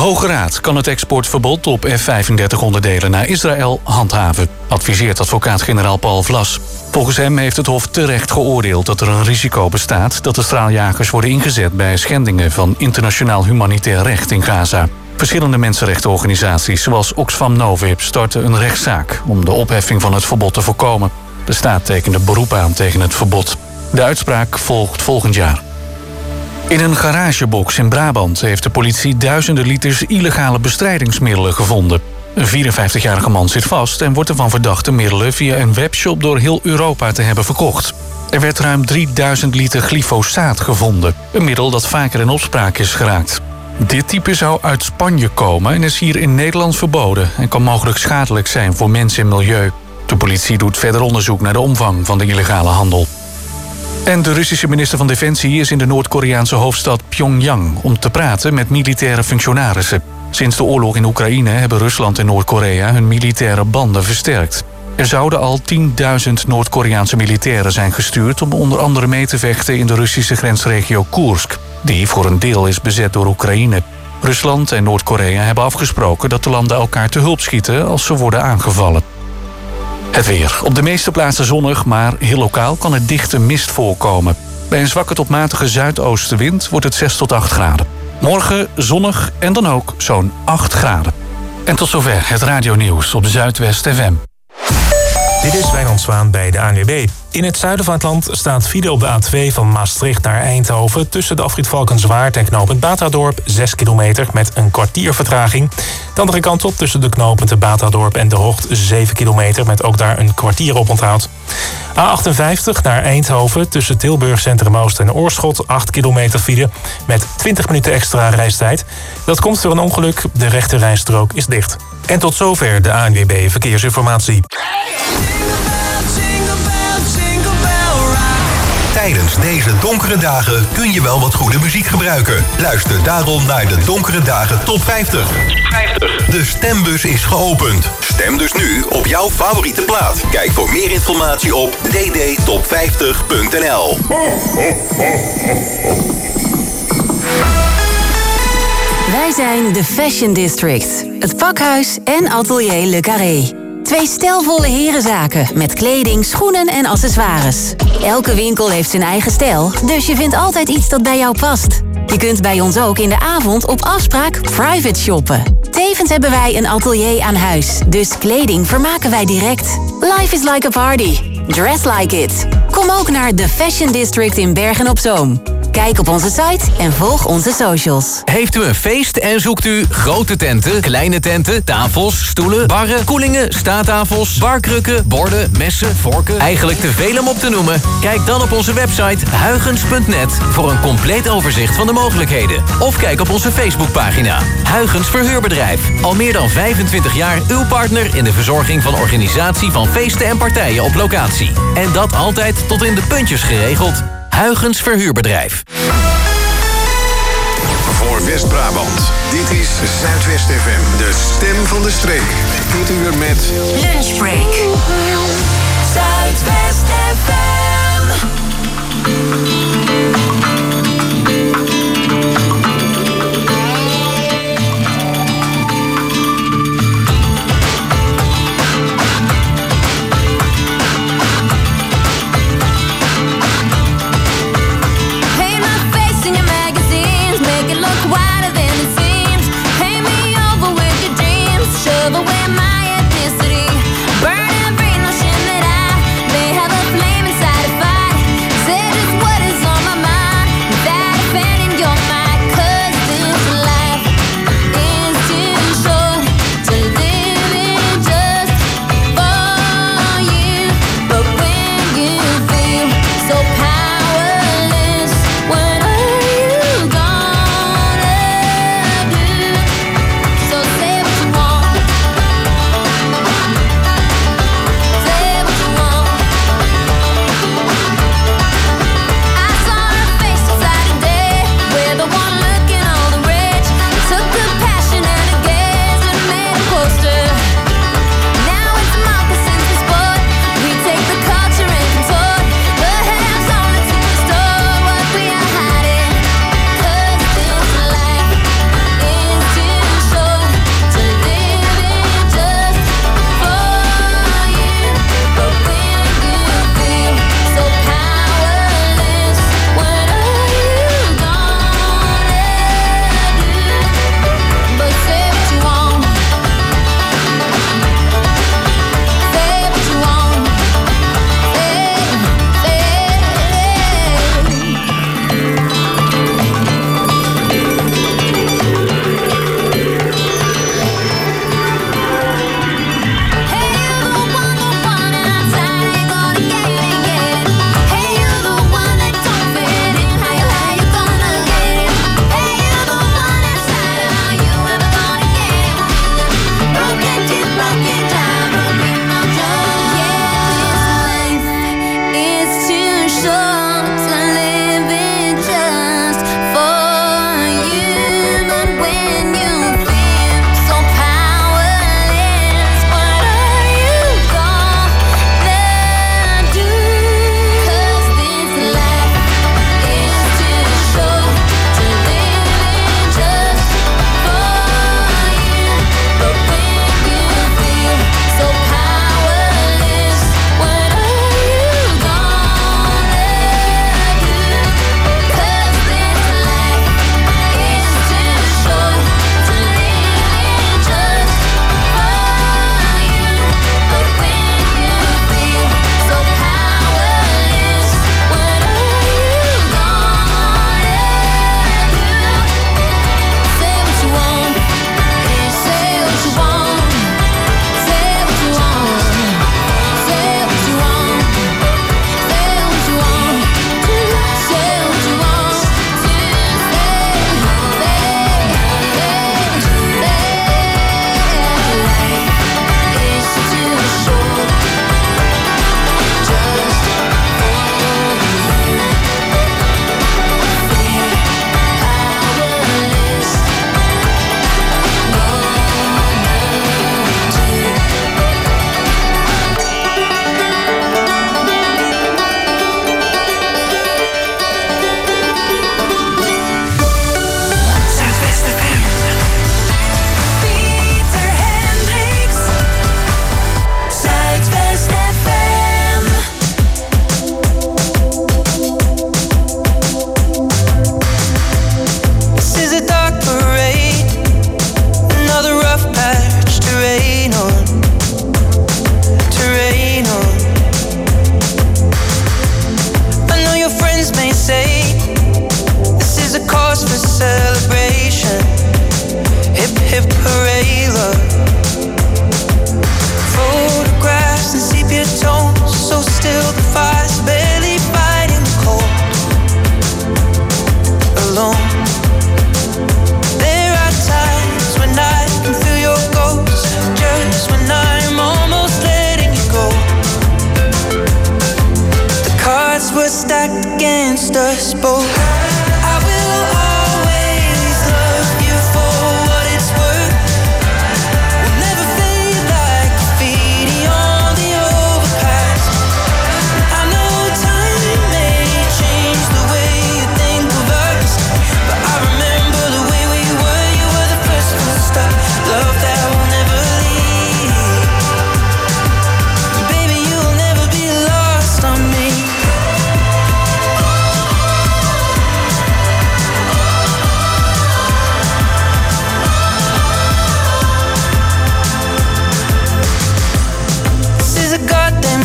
Hoge Raad kan het exportverbod op F-35-onderdelen naar Israël handhaven, adviseert advocaat-generaal Paul Vlas. Volgens hem heeft het Hof terecht geoordeeld dat er een risico bestaat dat de straaljagers worden ingezet bij schendingen van internationaal humanitair recht in Gaza. Verschillende mensenrechtenorganisaties zoals Oxfam Novib starten een rechtszaak om de opheffing van het verbod te voorkomen. De staat tekende beroep aan tegen het verbod. De uitspraak volgt volgend jaar. In een garagebox in Brabant heeft de politie duizenden liters illegale bestrijdingsmiddelen gevonden. Een 54-jarige man zit vast en wordt ervan verdacht de middelen via een webshop door heel Europa te hebben verkocht. Er werd ruim 3000 liter glyfosaat gevonden, een middel dat vaker in opspraak is geraakt. Dit type zou uit Spanje komen en is hier in Nederland verboden en kan mogelijk schadelijk zijn voor mensen en milieu. De politie doet verder onderzoek naar de omvang van de illegale handel. En de Russische minister van Defensie is in de Noord-Koreaanse hoofdstad Pyongyang om te praten met militaire functionarissen. Sinds de oorlog in Oekraïne hebben Rusland en Noord-Korea hun militaire banden versterkt. Er zouden al 10.000 Noord-Koreaanse militairen zijn gestuurd om onder andere mee te vechten in de Russische grensregio Koersk, die voor een deel is bezet door Oekraïne. Rusland en Noord-Korea hebben afgesproken dat de landen elkaar te hulp schieten als ze worden aangevallen. Het weer. Op de meeste plaatsen zonnig, maar heel lokaal kan er dichte mist voorkomen. Bij een zwakke tot matige zuidoostenwind wordt het 6 tot 8 graden. Morgen zonnig en dan ook zo'n 8 graden. En tot zover het radionieuws op Zuidwest FM. Dit is Wijnand Zwaan bij de ANWB. In het zuiden van het land staat file op de A2 van Maastricht naar Eindhoven tussen de afrit Valkenswaard en knooppunt Batadorp 6 kilometer met een kwartier vertraging. De andere kant op tussen de knooppunten Batadorp en De Hocht 7 kilometer met ook daar een kwartier op onthoud. A58 naar Eindhoven tussen Tilburg Centrum Oost en Oorschot 8 kilometer file met 20 minuten extra reistijd. Dat komt door een ongeluk, de rechte rijstrook is dicht. En tot zover de ANWB Verkeersinformatie. Tijdens deze donkere dagen kun je wel wat goede muziek gebruiken. Luister daarom naar de Donkere Dagen Top 50. De stembus is geopend. Stem dus nu op jouw favoriete plaat. Kijk voor meer informatie op ddtop50.nl. Wij zijn de Fashion District, het pakhuis en atelier Le Carré. 2 stijlvolle herenzaken met kleding, schoenen en accessoires. Elke winkel heeft zijn eigen stijl, dus je vindt altijd iets dat bij jou past. Je kunt bij ons ook in de avond op afspraak private shoppen. Tevens hebben wij een atelier aan huis, dus kleding vermaken wij direct. Life is like a party. Dress like it. Kom ook naar The Fashion District in Bergen-op-Zoom. Kijk op onze site en volg onze socials. Heeft u een feest en zoekt u grote tenten, kleine tenten, tafels, stoelen, barren, koelingen, staattafels, barkrukken, borden, messen, vorken? Eigenlijk te veel om op te noemen? Kijk dan op onze website huygens.net voor een compleet overzicht van de mogelijkheden. Of kijk op onze Facebookpagina. Huygens Verhuurbedrijf. Al meer dan 25 jaar uw partner in de verzorging van organisatie van feesten en partijen op locatie. En dat altijd tot in de puntjes geregeld. Huygens Verhuurbedrijf. Voor West-Brabant. Dit is Zuidwest FM. De stem van de streek. Dit uur met Lunchbreak. Zuidwest FM. Burn every notion that I may have a flame inside a fight. Say just what is on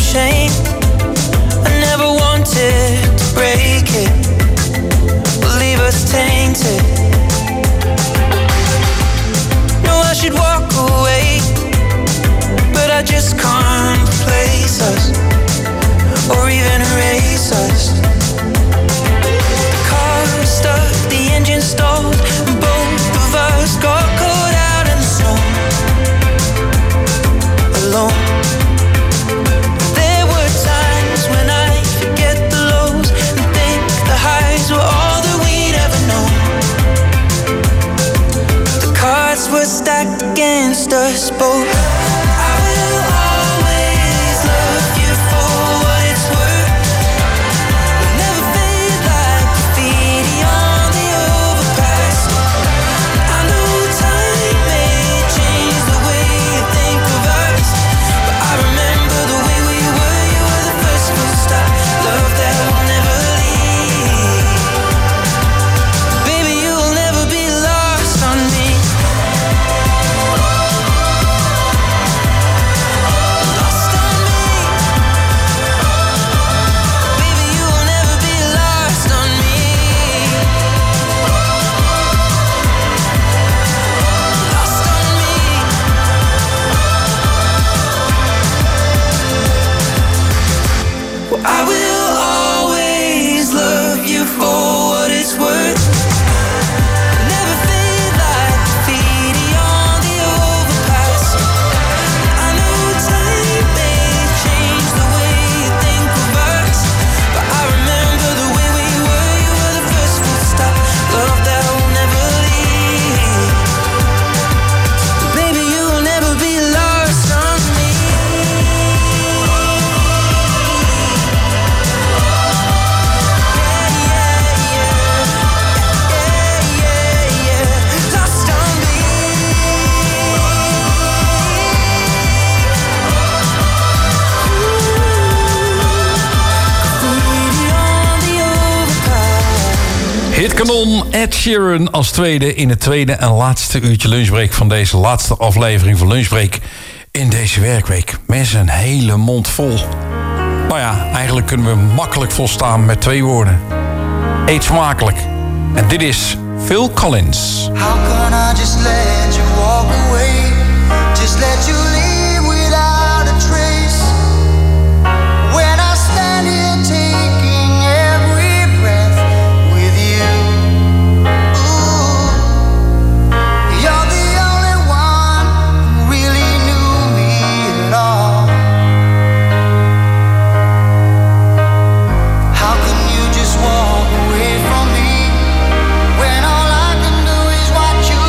chain. I never wanted to break it, will leave us tainted. No, I should walk away, but I just can't replace us or even erase us. The car stuck, the engine stalled, and both of us got caught out in the snow, alone. There were times when I forget the lows and think the highs were all that we'd ever known. The cards were stacked against us both. I will always love you for what it's worth. We'll never fade like graffiti on the overpass. I know time may change the way you think of us, but I remember the way we were. You were the first full stop, love that will never leave. Baby, you will never be lost on me. Lost on me. Baby, you will never be lost on me. Lost on me. Well, I will always love you for what it's worth. Never fade like graffiti on the overpass. I know time may change the way you think of us, but I remember the way we were. You were the first full stop, love that will never leave. Baby, you will never be lost on me. Lost on me. Graffiti on the overpass. Hitkanon, Ed Sheeran als tweede in het tweede en laatste uurtje lunchbreak van deze laatste aflevering van Lunchbreak in deze werkweek. Mensen, een hele mond vol. Nou ja, eigenlijk kunnen we makkelijk volstaan met 2 woorden. Eet smakelijk. En dit is Phil Collins. How can I just let you walk away? Just let you leave without a trace. When I stand here taking every breath with you. Ooh, you're the only one who really knew me at all. How can you just walk away from me when all I can do is watch you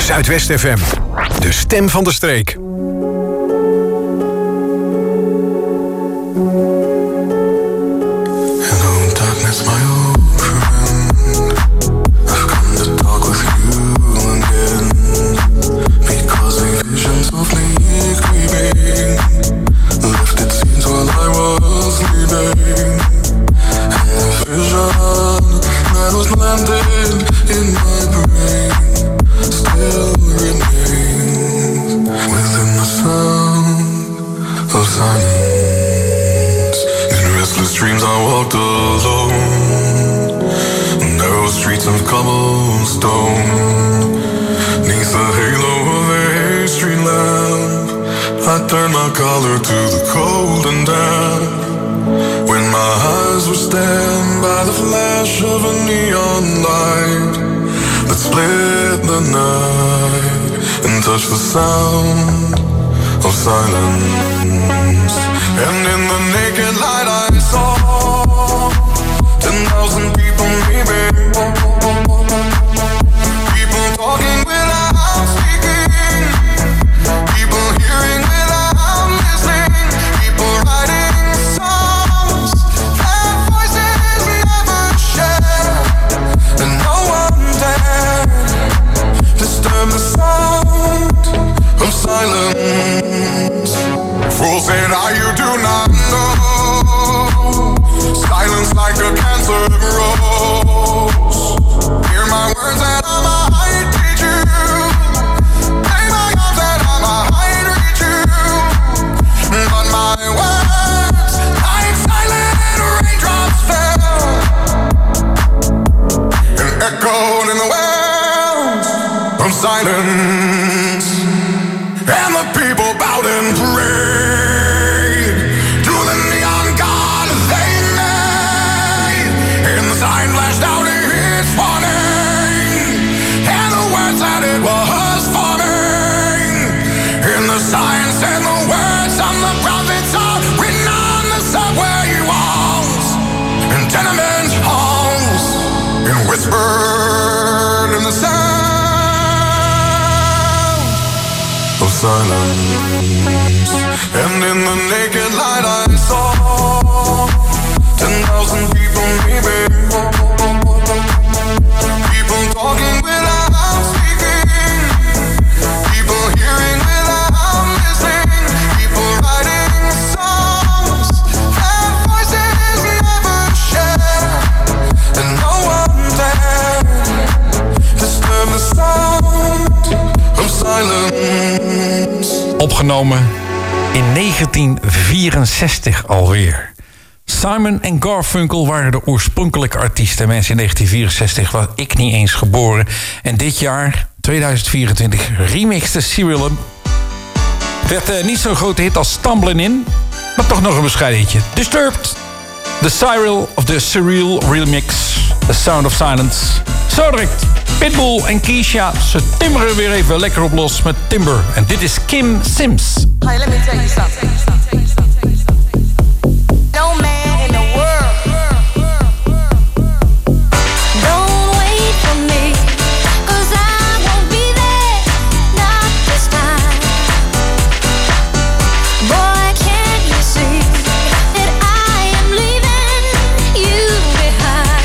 Zuidwest FM. De stem van de streek. Hello darkness, my old friend. I've come to talk with you again. Because the visions of me creeping lifted scenes while I was sleeping. And the vision that was landed in my brain still remains within the sound of silence. In restless dreams I walked alone, narrow streets of cobblestone. Neath the halo of a street lamp, I turned my collar to the cold and damp. When my eyes were stabbed by the flash of a neon light that split the night and touched the sound of silence. And in the naked light I saw 10,000 people maybe, people talking without speaking, people hearing without listening, people writing songs that voices never share, and no one dared disturb the sound of silence. Fools say now you do not know, silence like a cancer grows. Hear my words that I might teach you, play my arms that I might reach you, but my words like silent raindrops fell and echoed in the wells of silence. And the people bowed and prayed to the neon god they made. And the sign flashed out its warning, and the words that it was forming. And the sign said the words of the prophets are written on the subway walls and tenement halls, and whispered in the sound of silence. And in the naked light I saw 10,000 people maybe, people talking without speaking, people hearing without listening, people writing songs that voices never share, and no one dared disturb the sound of silence. Opgenomen in 1964 alweer. Simon en Garfunkel waren de oorspronkelijke artiesten. Mensen, in 1964 was ik niet eens geboren. En dit jaar, 2024, remixte Cyril. Werd niet zo'n grote hit als Stumbling In, maar toch nog een bescheiden hitje. Disturbed, The Cyril remix, The Sound of Silence. Zo direct, Pitbull en Keisha, ze timmeren weer even lekker op los met Timber. En dit is Kim Sims. Hey, let me tell you something. No man in the world. Don't wait for me, 'cause I won't be there, not this time. Boy, can't you see that I am leaving you behind?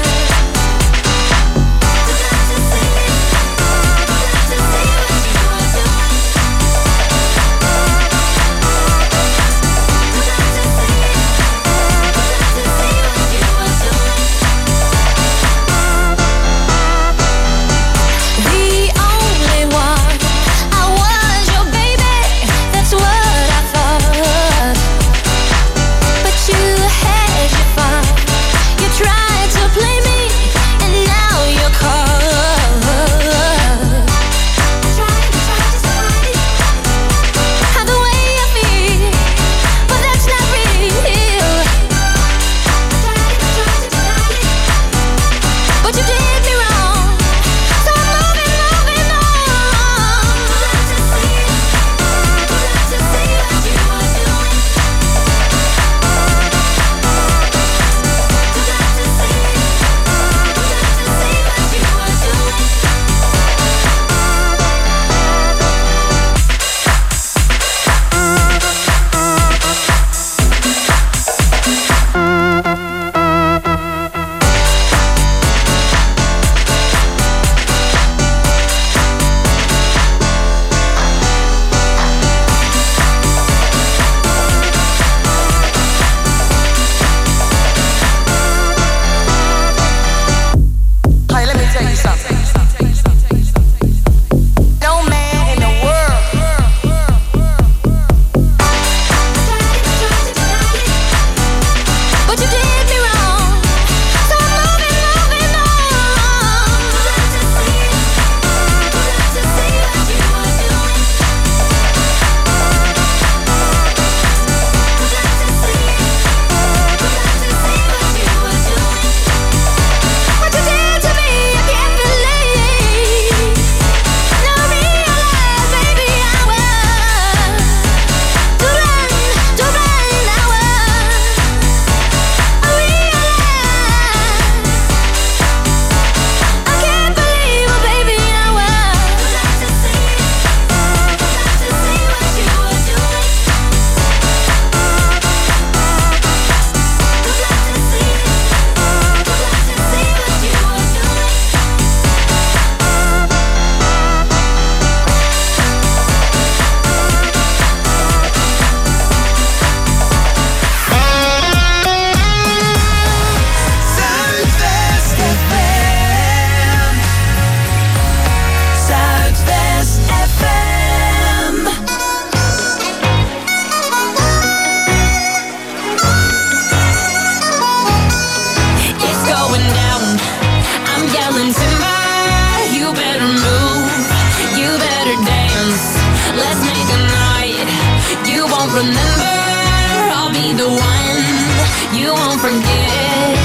remember, I'll be the one you won't forget.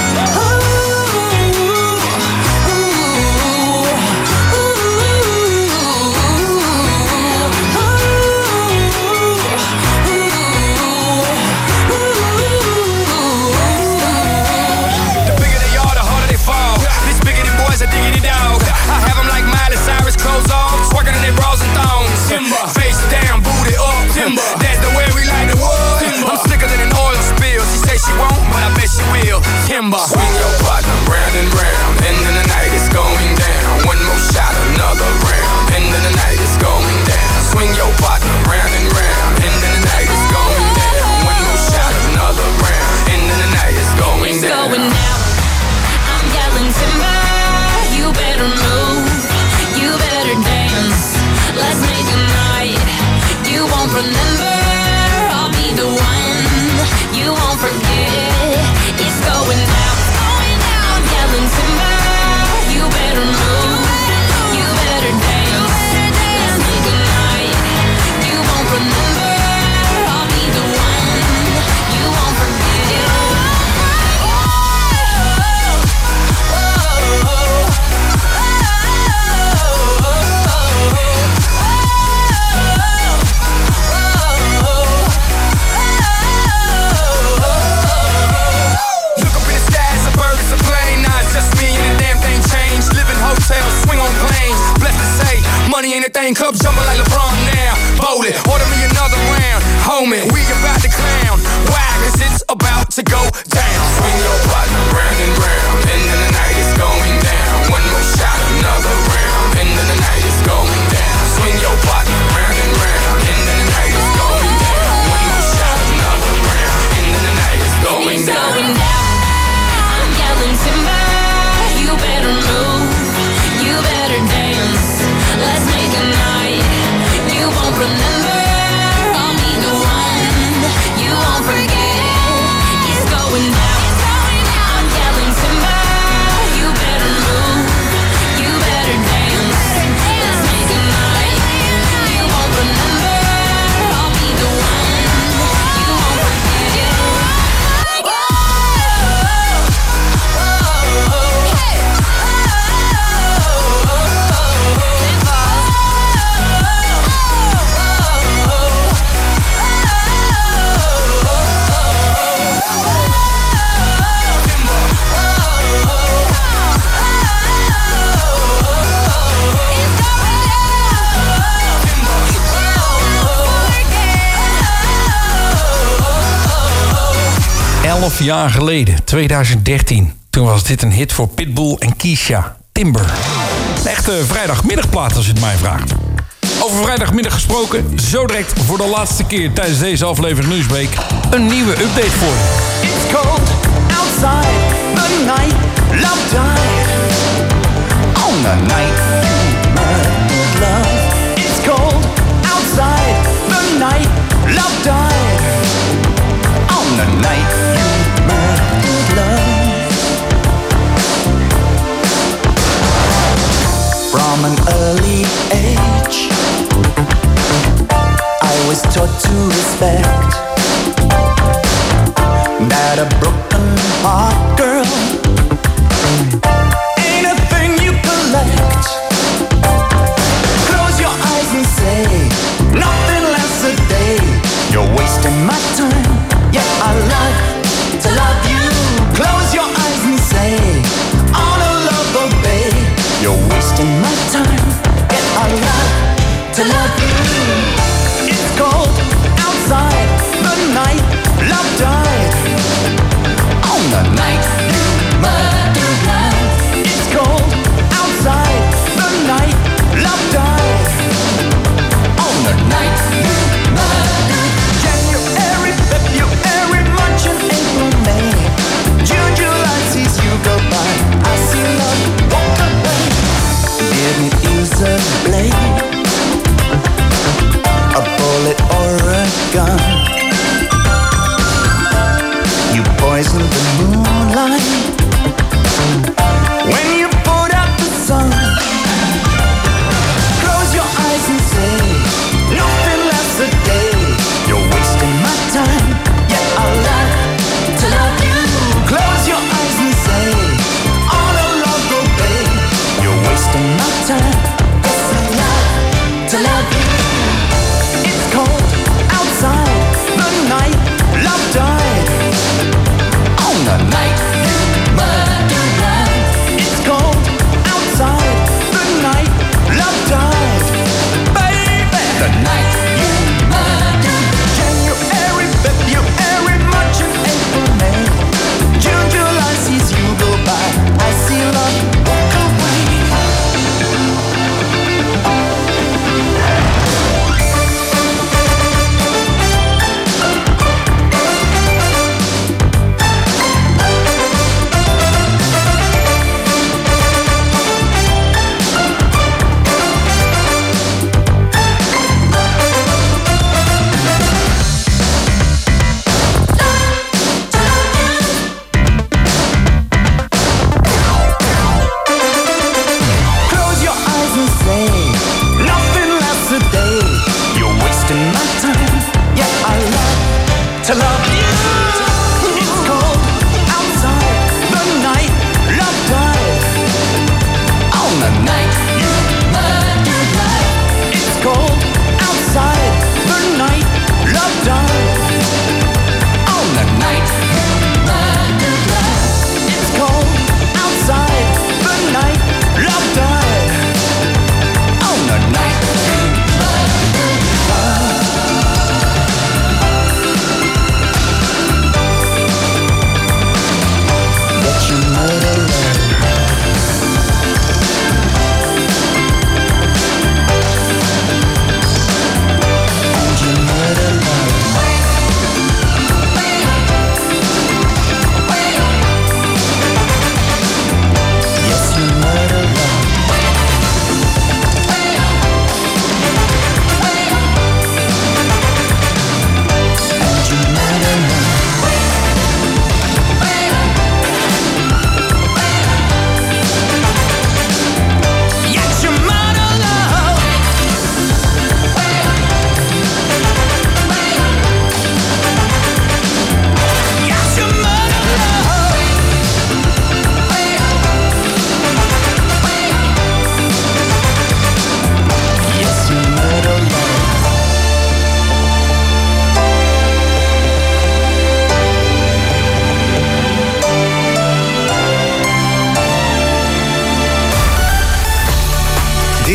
Clothes on, twerking in their bras and thongs. Timber. Face down, booty up. Timber. That's the way we like the wood. Timber. I'm slicker than an oil spill. She say she won't, but I bet she will. Timber. Swing your partner round and round. End of the night is going down. One more shot, another round. End of the night is going down. Swing your partner round and round. End of the night is going down. One more shot, another round. End of the night is going down. It's going down. I'm yelling timber. You better move. You better dance, let's make a night you won't remember, I'll be the one you won't forget. It's going down, I'm yelling timber. You better move, you better dance, let's make a night you won't remember, I'll be the one you won't forget. Hotels, swing on planes, blessed to say, money ain't a thing, club jumping like LeBron now, bowl it, order me another round, homie, we about to clown, why, cause it's about to go down. Swing your partner round and round, end of the night is going down, one more shot, another round, end of the night is going down. Swing your partner round and round, end of the night is going down, one more shot, another round, end of the night is going down. It's going down, I'm yelling timber, you better move. You better dance, let's make a night you won't remember, I'll be the one you won't forget. It's going down, I'm yelling timber. You better move, you better dance, let's make a night you won't remember, I'll be the one you won't forget. Jaar geleden, 2013. Toen was dit een hit voor Pitbull en Keisha, Timber. Een echte vrijdagmiddagplaat als je het mij vraagt. Over vrijdagmiddag gesproken, zo direct voor de laatste keer tijdens deze aflevering Lunchbreak een nieuwe update voor je. It's cold outside, the night love died. On the night you murdered love. It's cold outside, the night love died. On the night you murdered love. From an early age, I was taught to respect that a broken heart girl ain't a thing you collect. Close your eyes and say nothing lasts a day. You're wasting my time. Yeah, I love to love you. Close your eyes and say all the love obey. You're wasting my time. Yeah, I love to love you. It's cold outside, the night love died. On the night you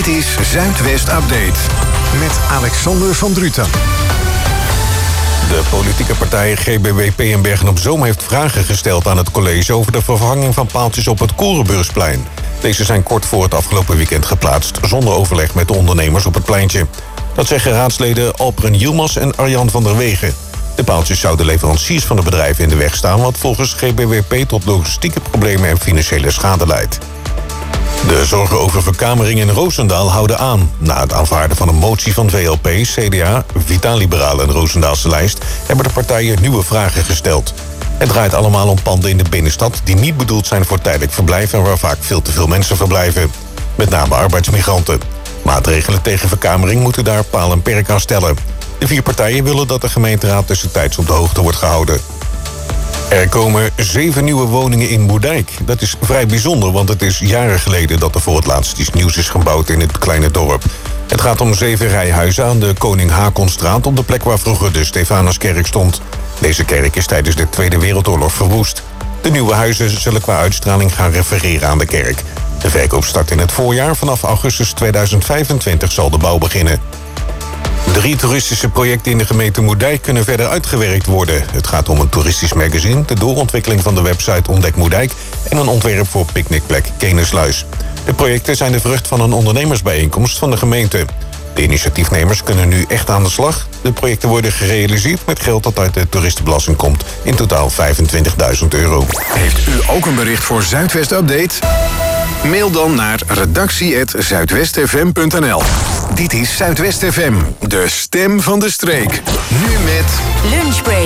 Dit is Zuidwest Update met Alexander van Druten. De politieke partij GBWP in Bergen-op-Zoom heeft vragen gesteld aan het college over de vervanging van paaltjes op het Korenbeursplein. Deze zijn kort voor het afgelopen weekend geplaatst, zonder overleg met de ondernemers op het pleintje. Dat zeggen raadsleden Alperen Yilmaz en Arjan van der Wegen. De paaltjes zouden leveranciers van de bedrijven in de weg staan, wat volgens GBWP tot logistieke problemen en financiële schade leidt. De zorgen over verkamering in Roosendaal houden aan. Na het aanvaarden van een motie van VLP, CDA, Vitaal-Liberaal en Roosendaalse lijst hebben de partijen nieuwe vragen gesteld. Het draait allemaal om panden in de binnenstad die niet bedoeld zijn voor tijdelijk verblijf en waar vaak veel te veel mensen verblijven. Met name arbeidsmigranten. Maatregelen tegen verkamering moeten daar paal en perk aan stellen. De 4 partijen willen dat de gemeenteraad tussentijds op de hoogte wordt gehouden. Er komen 7 nieuwe woningen in Moerdijk. Dat is vrij bijzonder, want het is jaren geleden dat er voor het laatst iets nieuws is gebouwd in het kleine dorp. Het gaat om 7 rijhuizen aan de Koning Haakonstraat op de plek waar vroeger de Stefanuskerk stond. Deze kerk is tijdens de Tweede Wereldoorlog verwoest. De nieuwe huizen zullen qua uitstraling gaan refereren aan de kerk. De verkoop start in het voorjaar. Vanaf augustus 2025 zal de bouw beginnen. 3 toeristische projecten in de gemeente Moerdijk kunnen verder uitgewerkt worden. Het gaat om een toeristisch magazine, de doorontwikkeling van de website Ontdek Moerdijk en een ontwerp voor picknickplek Kenesluis. De projecten zijn de vrucht van een ondernemersbijeenkomst van de gemeente. De initiatiefnemers kunnen nu echt aan de slag. De projecten worden gerealiseerd met geld dat uit de toeristenbelasting komt. In totaal €25.000. Heeft u ook een bericht voor Zuidwest Update? Mail dan naar redactie@zuidwestfm.nl. Dit is Zuidwest FM, de stem van de streek. Nu met Lunchbreak.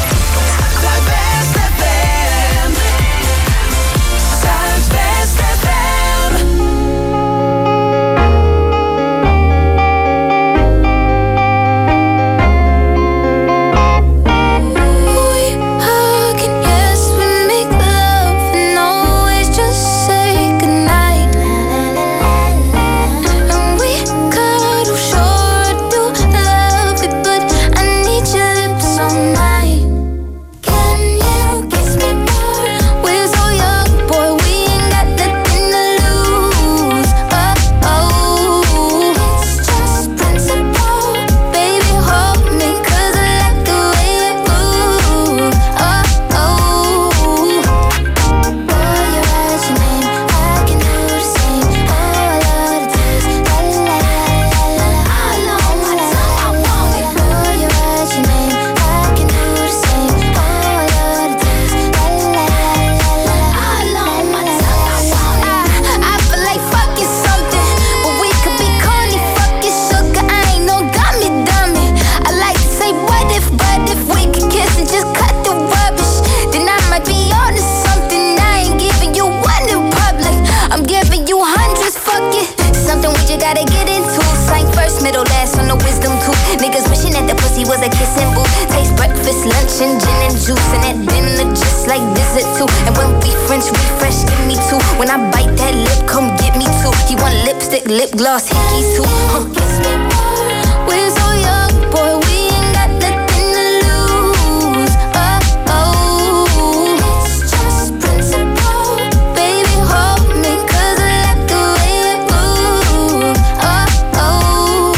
Lip gloss, hickeys too. Kiss me more. We're so young, boy. We ain't got nothing to lose. Oh oh, it's just principle. Baby, hold me 'cause I like the way we move. Oh oh,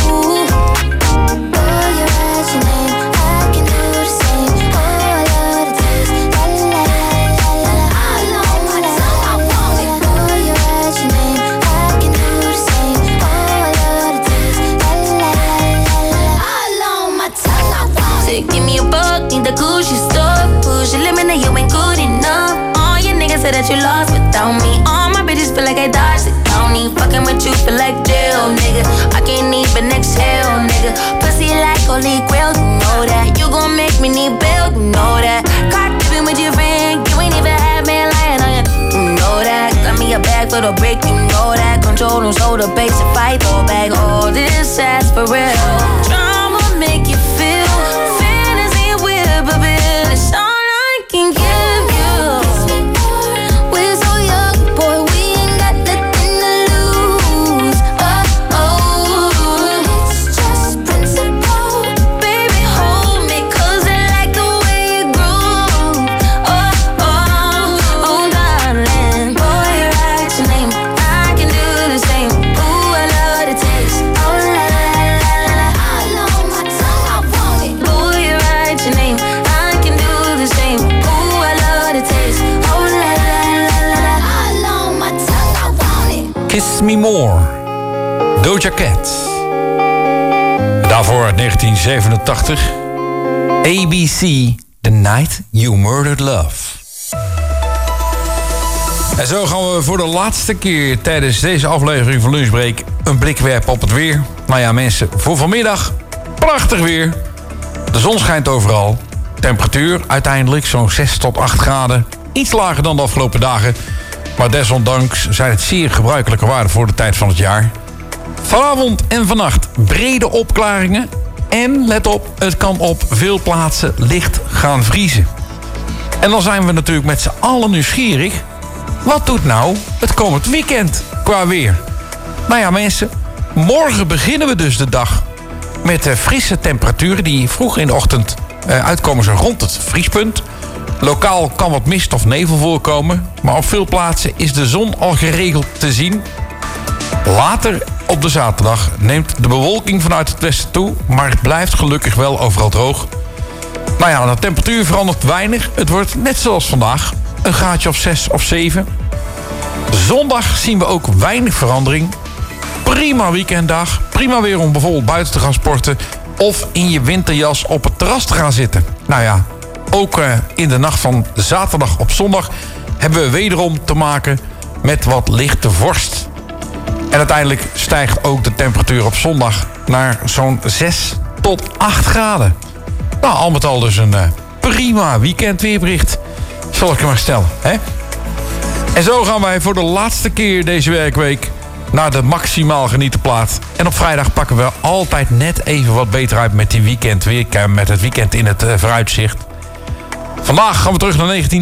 boy, you write your name, I can do the same. Oh, I love the taste. La la la la la. I know what I want it. Boy, you write your name, I can do the same. Give me a buck, need the Gucci stuff. Push your limit, now you ain't good enough. All your niggas say that you lost without me. All my bitches feel like I dodged the county. Fucking with you feel like jail, nigga. I can't even exhale, nigga. Pussy like holy grail, you know that. You gon' make me need bail, you know that. Caught dipping with your friend, you ain't even had man lying on you. You know that. Got me a bag for the break, you know that. Control them shoulder base to fight, throw back. All this ass for real. Drama make you feel. It's all I can give you. We're so young, boy. We ain't got nothing to lose. Oh oh, it's just principle. Baby, hold me 'cause I like the way you groove. Oh oh, oh darling, boy, you write your name, I can do the same. Ooh, I love the Kiss Me More. Doja Cat. Daarvoor uit 1987. ABC, The Night You Murdered Love. En zo gaan we voor de laatste keer tijdens deze aflevering van Lunchbreak een blik werpen op het weer. Nou ja, mensen, voor vanmiddag prachtig weer. De zon schijnt overal. Temperatuur uiteindelijk zo'n 6 tot 8 graden. Iets lager dan de afgelopen dagen. Maar desondanks zijn het zeer gebruikelijke waarden voor de tijd van het jaar. Vanavond en vannacht brede opklaringen. En let op, het kan op veel plaatsen licht gaan vriezen. En dan zijn we natuurlijk met z'n allen nieuwsgierig. Wat doet nou het komend weekend qua weer? Nou ja, mensen, morgen beginnen we dus de dag met frisse temperaturen die vroeg in de ochtend uitkomen zo rond het vriespunt. Lokaal kan wat mist of nevel voorkomen, maar op veel plaatsen is de zon al geregeld te zien. Later op de zaterdag neemt de bewolking vanuit het westen toe, maar het blijft gelukkig wel overal droog. Nou ja, de temperatuur verandert weinig. Het wordt net zoals vandaag, een graadje of 6 of 7. Zondag zien we ook weinig verandering. Prima weekenddag, prima weer om bijvoorbeeld buiten te gaan sporten of in je winterjas op het terras te gaan zitten. Nou ja, ook in de nacht van zaterdag op zondag hebben we wederom te maken met wat lichte vorst. En uiteindelijk stijgt ook de temperatuur op zondag naar zo'n 6 tot 8 graden. Nou, al met al dus een prima weekendweerbericht, zal ik je maar stellen, hè? En zo gaan wij voor de laatste keer deze werkweek naar de maximaal genieten plaat. En op vrijdag pakken we altijd net even wat beter uit met die weekendweer, met het weekend in het vooruitzicht. Vandaag gaan we terug naar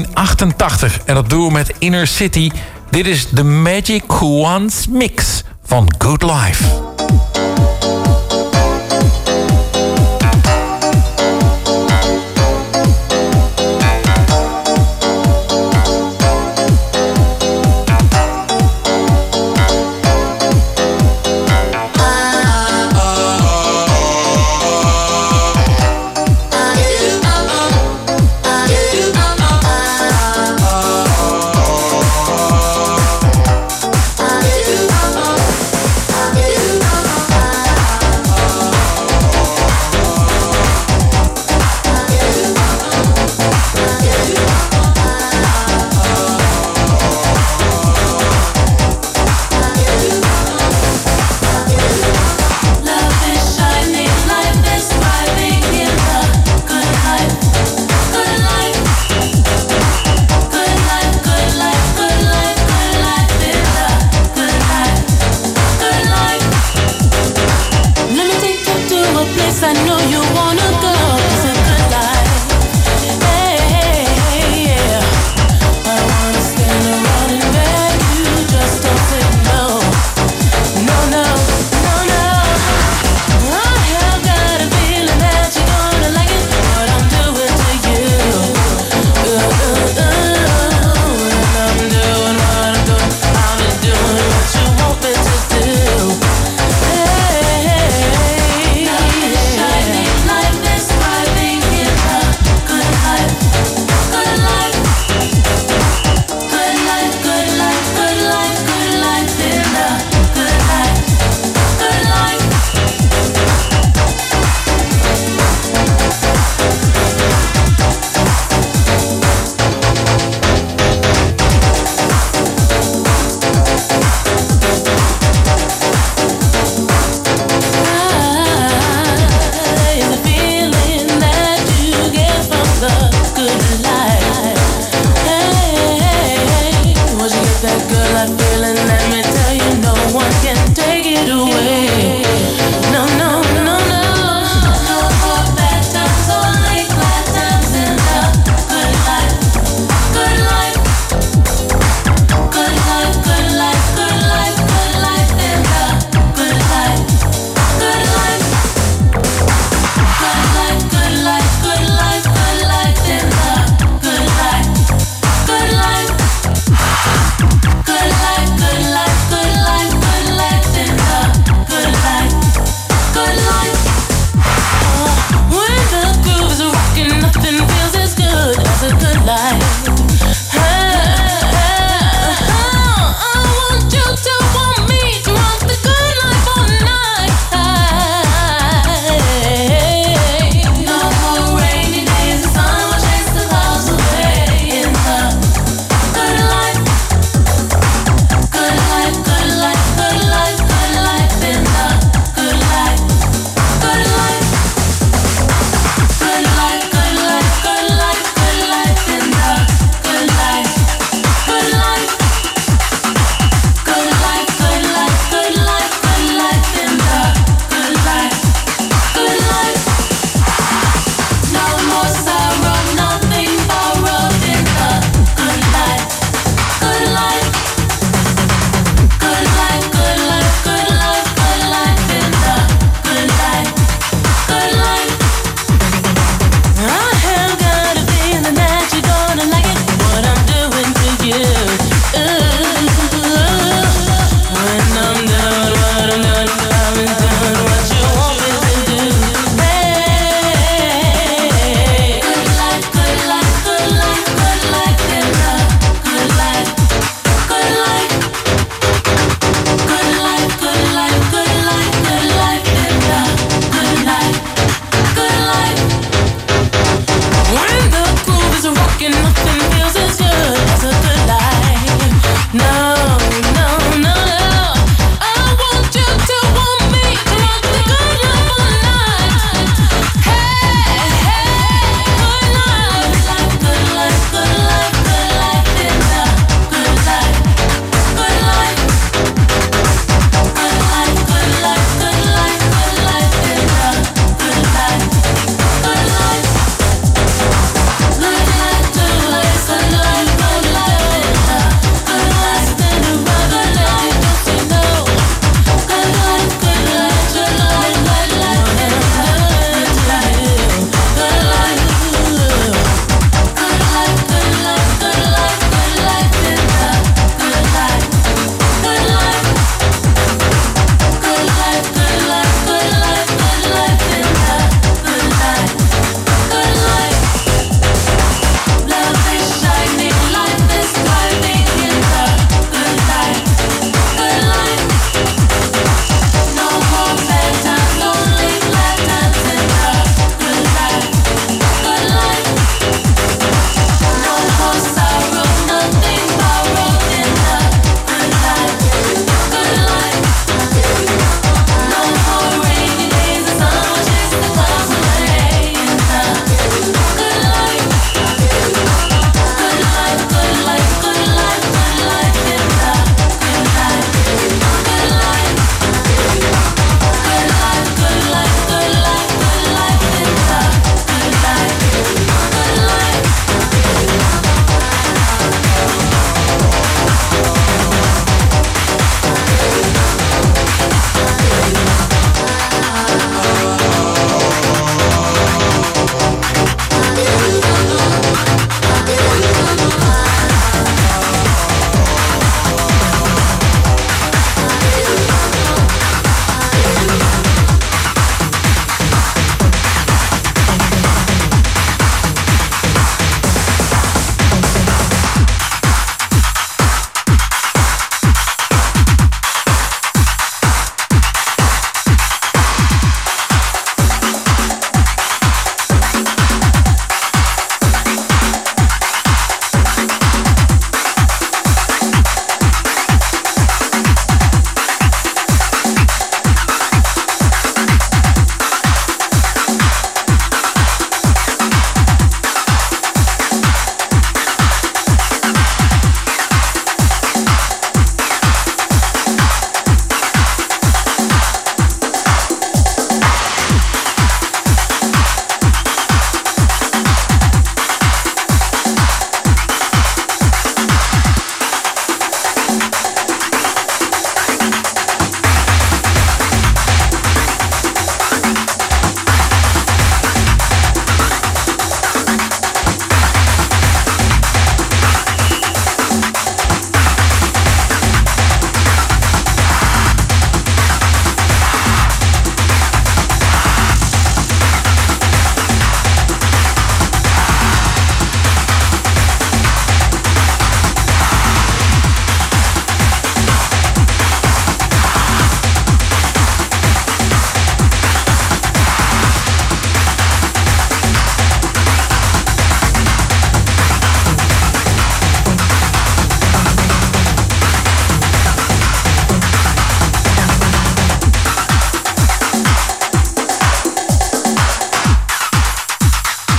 1988 en dat doen we met Inner City. Dit is de Magic Ones Mix van Good Life. Good life.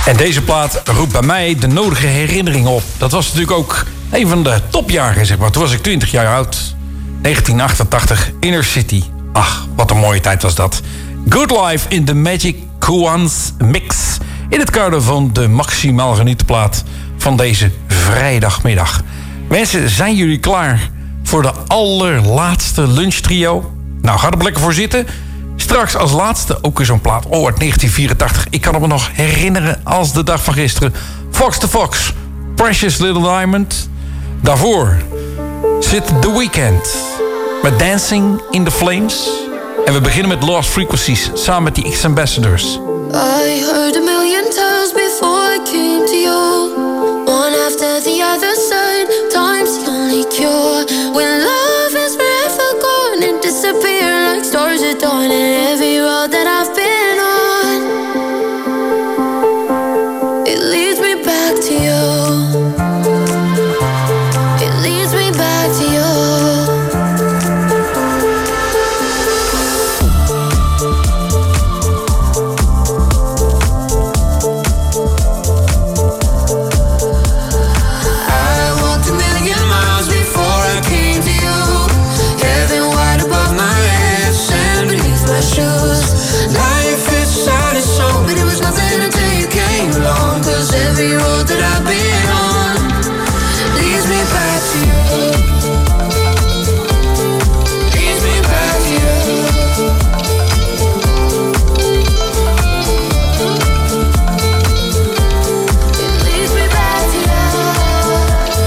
En deze plaat roept bij mij de nodige herinneringen op. Dat was natuurlijk ook een van de topjaren, zeg maar. Toen was ik 20 jaar oud. 1988, Inner City. Ach, wat een mooie tijd was dat. Good Life in the Magic Kouans Mix. In het kader van de maximaal genietenplaat van deze vrijdagmiddag. Mensen, zijn jullie klaar voor de allerlaatste lunchtrio? Nou, ga er lekker voor zitten. Straks als laatste ook weer zo'n plaat. Oh, uit 1984. Ik kan het me nog herinneren als de dag van gisteren. Fox the Fox. Precious Little Diamond. Daarvoor zit The Weeknd met Dancing in the Flames. En we beginnen met Lost Frequencies samen met die X-Ambassadors. I heard a million times before I came to you. One after the other side, time's the only cure. When love is forever gone and disappear like stars at dawn. And every road that I've been on, it leads me back to you. It leads me back to you. Every road that I've been on leads me back to you. Leads me back to you. It leads me back to you.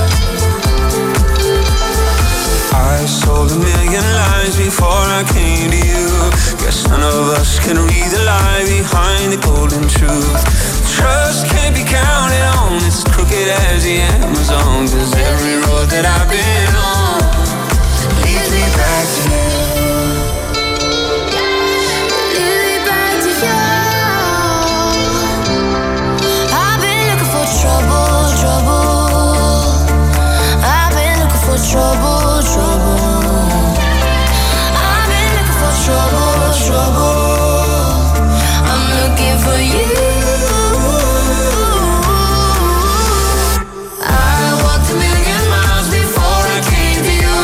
I sold a million lies before I came to you. Guess none of us can read the lie behind the golden truth. Trust can't be counted on, it's crooked as the Amazon. 'Cause every road that I've been on leads me back to you. Leads me back to you. I've been looking for trouble, trouble. I've been looking for trouble, trouble. I've been looking for trouble, trouble. I'm looking for you. A million miles before I came to you.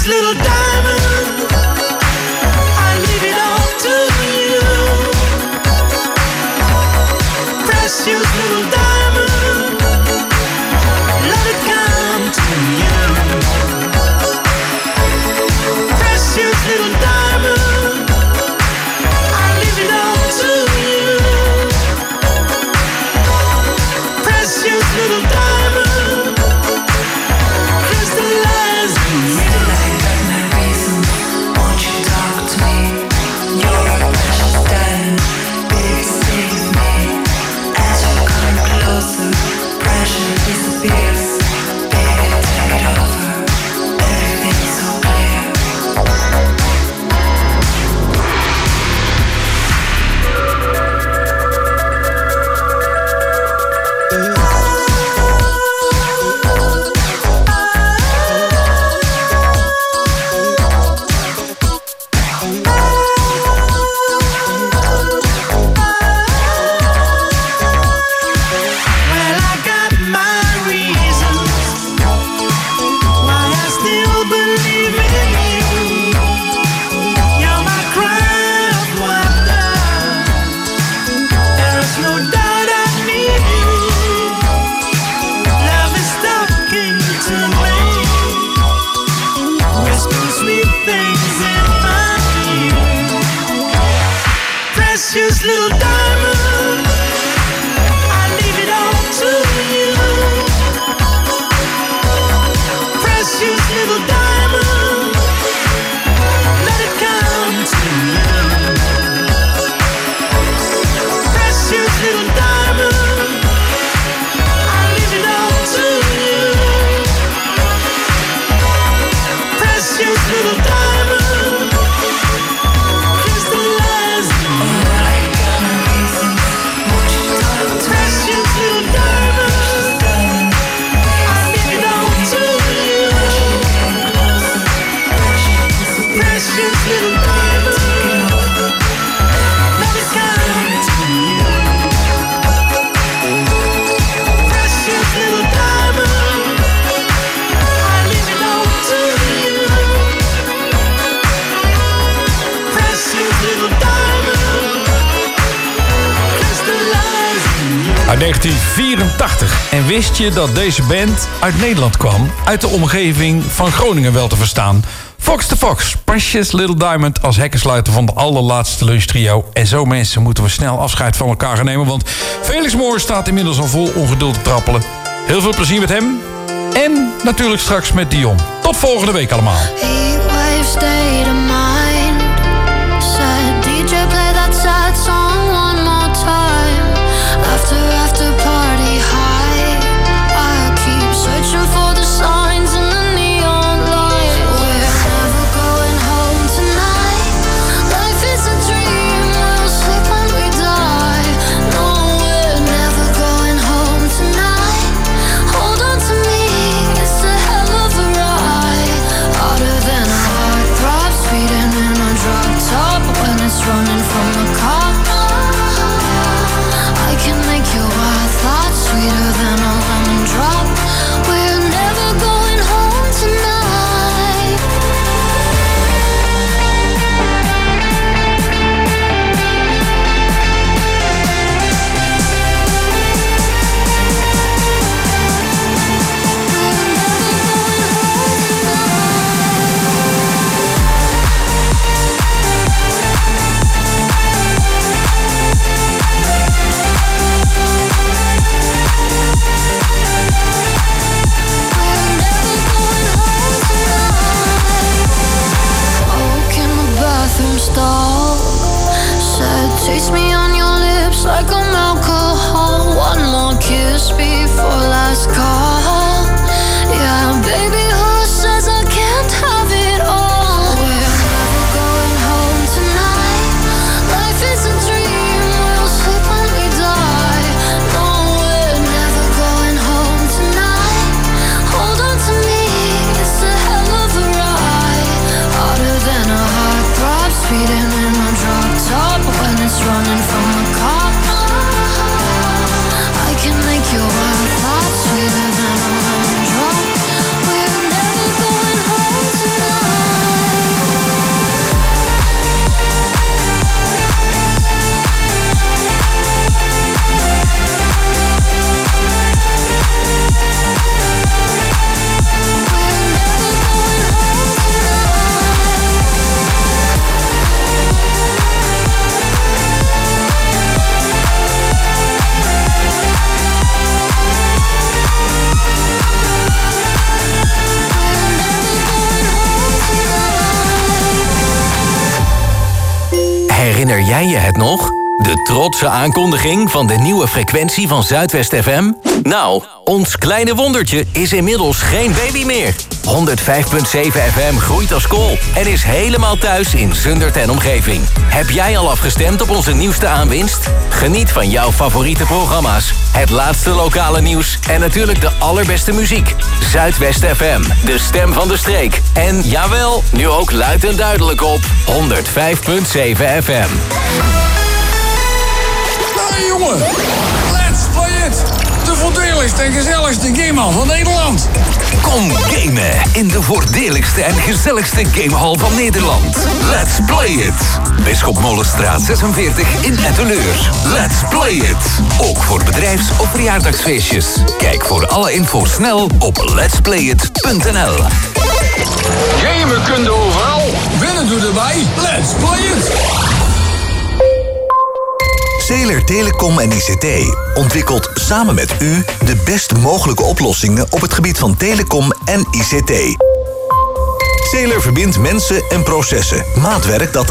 Precious little diamond, I leave it all to you. Precious little diamond, let it come to you. Precious little diamond, I leave it all to you. Precious little diamond, crystallize in me. Won't you talk to me? You're a precious diamond, baby, stay with me. As you come closer, pressure disappears. Baby, take it over, everything's so clear. Well, I got my reasons why I still believe in you. You're my crown of wonder. There is no doubt I need you. Love is talking to me, whispering sweet things in my ear. Precious little diamond, I leave it all to you. Precious little diamond, let it come to you. Precious little diamond, I leave it all to you. Precious little diamond, crystallize in me. Precious little diamond, I leave it all to you. Precious little diamond, let it come to you. Precious little diamond, I leave it all to you. Precious little diamond, crystallize in you. Uit 1984. En wist je dat deze band uit Nederland kwam? Uit de omgeving van Groningen wel te verstaan. Fox the Fox, Precious Little Diamond als hekkensluiter van de allerlaatste lunchtrio. En zo mensen moeten we snel afscheid van elkaar gaan nemen, want Felix Moor staat inmiddels al vol ongeduld te trappelen. Heel veel plezier met hem. En natuurlijk straks met Dion. Tot volgende week allemaal. Heatwave state of mind. Said DJ play that sad song one more time. After party high. I keep searching for the signs in the neon light. We're never going home tonight. Life is a dream, we'll sleep when we die. No, we're never going home tonight. Hold on to me, it's a hell of a ride. Harder than a heart throb, speeding in a drop top when it's running from a car. I can make your wild thoughts sweeter than a lemon drop. We're never going home tonight. Oak in the bathroom stall. Said, taste me on your lips like I'm alcohol. One more kiss before last call. Yeah, baby, who says I can't have it all? We're never going home tonight. Life is a dream, we'll sleep when we die. No, we're never going home tonight. Hold on to me, it's a hell of a ride. Harder than a heart throb, speeding in a drop top when it's running from a car. I can make your wild thoughts sweeter than a lemon drop. We're never going home tonight. Herinner jij je het nog? De trotse aankondiging van de nieuwe frequentie van Zuidwest FM? Nou, ons kleine wondertje is inmiddels geen baby meer. 105.7 FM groeit als kool en is helemaal thuis in Zundert en omgeving. Heb jij al afgestemd op onze nieuwste aanwinst? Geniet van jouw favoriete programma's, het laatste lokale nieuws en natuurlijk de allerbeste muziek. Zuidwest FM, de stem van de streek. En jawel, nu ook luid en duidelijk op 105.7 FM. Hey jongen, let's play it! De voordeligste en gezelligste gamehal van Nederland. Kom gamen in de voordeligste en gezelligste gamehal van Nederland. Let's play it! Bisschop Molenstraat 46 in Etteleur. Let's play it! Ook voor bedrijfs- of verjaardagsfeestjes. Kijk voor alle info snel op letsplayit.nl. Gamen kun je overal, winnen doe erbij. Let's play it! Zeeler Telecom en ICT ontwikkelt samen met u de best mogelijke oplossingen op het gebied van telecom en ICT. Zeeler verbindt mensen en processen. Maatwerk dat